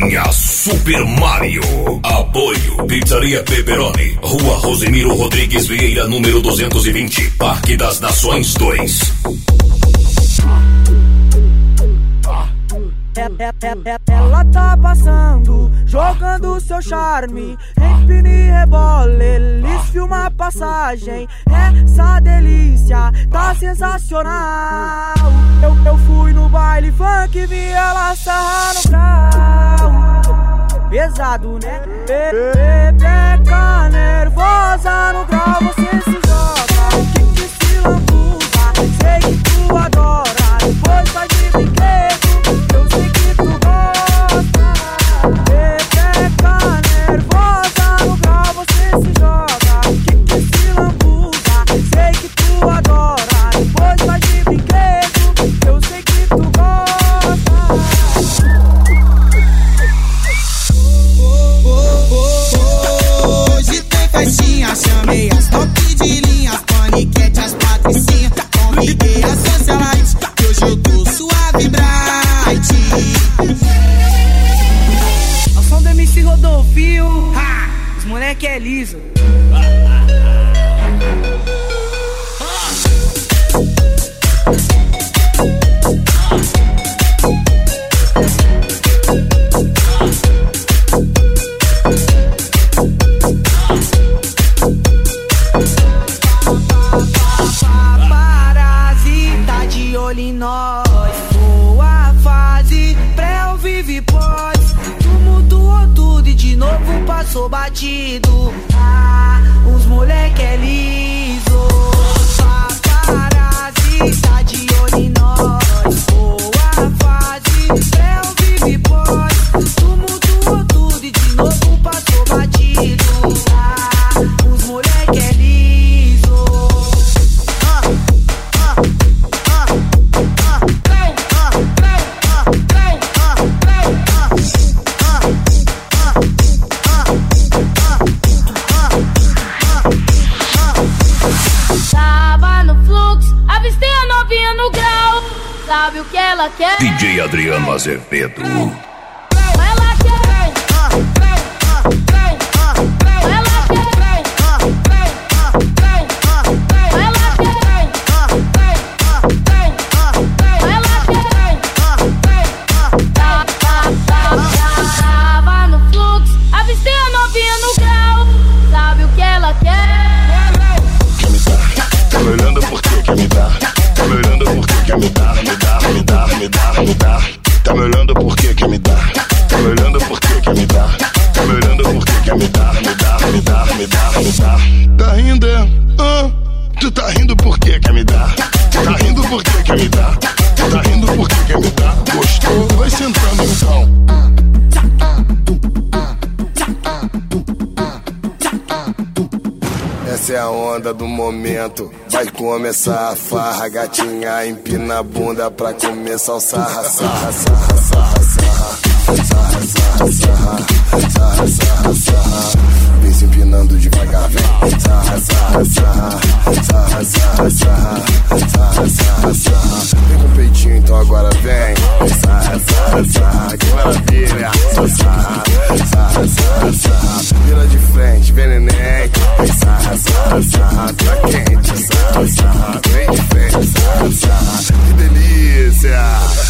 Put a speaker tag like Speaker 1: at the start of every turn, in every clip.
Speaker 1: Carretinha Super Mario. Apoio Pizzaria Pepperoni, Rua Rosemiro Rodrigues Vieira, número 220, Parque das Nações 2.
Speaker 2: Ela tá passando, jogando seu charme, empina e rebola, eles filmam a passagem. Essa delícia tá sensacional. Eu fui no baile funk, vi ela sarrar no grau. Pesado, né? Pepeca nervosa no grau, você se joga, que se lambuza, sei que tu adora, depois vai de brinquedo. Eu sei que tu gosta. Pepeca nervosa no grau, você se joga, que se lambuza, sei que tu adora, depois vai de brinquedo. Eu sei que tu gosta.
Speaker 3: Hoje tem festinha, chamei as top de linhas, paniquete, as patricinhas, convidei as socialites, que hoje eu tô suave bright.
Speaker 2: Ao som do MC Rodolfio, os moleque é liso.
Speaker 3: Paparazzi tá de olho em nós, boa fase, pré ou vive pós. Tumultuou tudo e de novo passou batido. Os moleque é liso. Paparazzi tá de olho em nós, boa fase, pré ou vive pós. Tumultuou tudo e de novo passou batido. Os moleque é liso.
Speaker 4: Tava no fluxo, avistei a novinha no grau. Sabe o que ela quer?
Speaker 1: DJ Adriano Azevedo.
Speaker 4: Ela quer. Ela quer. Tava no fluxo, avistei a novinha no grau. Sabe o que ela quer?
Speaker 1: Quer me dar? Tá me olhando porque quer me dar? Tá me olhando porque quer me dar? Me dar, me dar, me dar, me dar. Tá me olhando porque quer me dar? Tá me olhando porque quer me dar? Tá me olhando porque quer me dar? Me dar, me dar, me dar, me dar. Tá rindo, é? Tu tá rindo porque quer me dar? Tá rindo porque quer me dar? Tá rindo porque quer me dar? Gostou? Vai sentando então.
Speaker 5: Essa é a onda do momento, vai começar a farra. Gatinha empina a bunda pra começar o sarra, sarra, sarra, sarra, sarra. Sarra, sarra, sarra, sarra, sarra, sarra. Vem se empinando devagar, vem. Sarra, sarra, sarra, sarra, sarra, sarra, sarra, sarra, sarra. Vem com o peitinho, então agora vem. Sarra, sarra, sarra, que maravilha. Sarra, sarra, sarra, sarra. Vira de frente, vem neném. Sarra, sarra, sarra, tá quente. Sarra, sarra, vem de frente. Sarra, sarra, que delícia.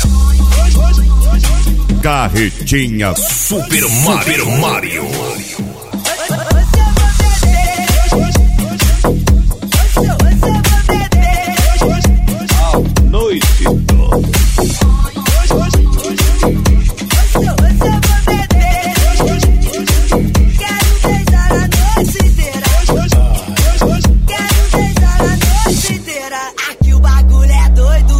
Speaker 1: Carretinha Super Mario.
Speaker 3: Aqui o bagulho é doido.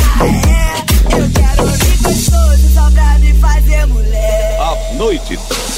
Speaker 1: Noite.